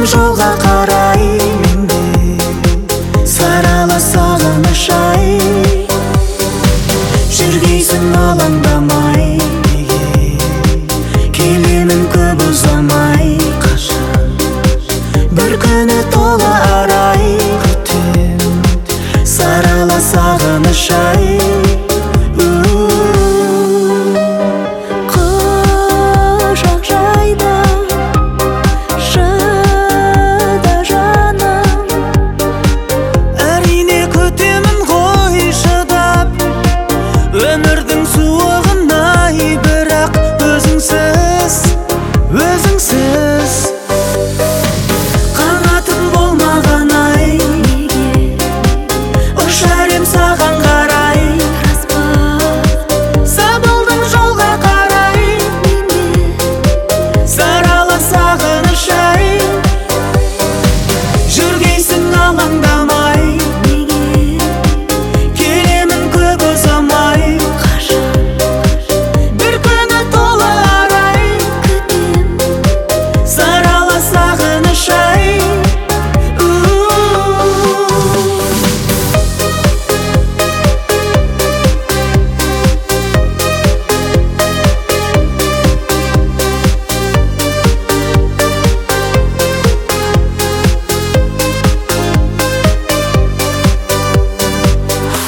жолға қарай, менде сарала сағыныш ай. Жүргейсің алаңдамай, неге келемін көп ұзамай. Бір күні тола арай, күтем сарала сағыныш ай. Құшақ жайда шыда жаным, әрине күтемін ғой шыдап өмірдің суығын-ай. Бірақ өзіңсіз қанатым болмаған ай. Ұшар ем саған қарай, сабылдым жолға қарай. Сарала сағыныш ай. Жүргейсің алаңдамай, келемін көп ұзамай. Бір күні тола арай, сарала сағыныш ай.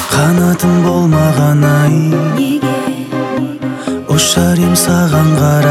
Қанатым болмаған ай, ұшар ем саған қарай.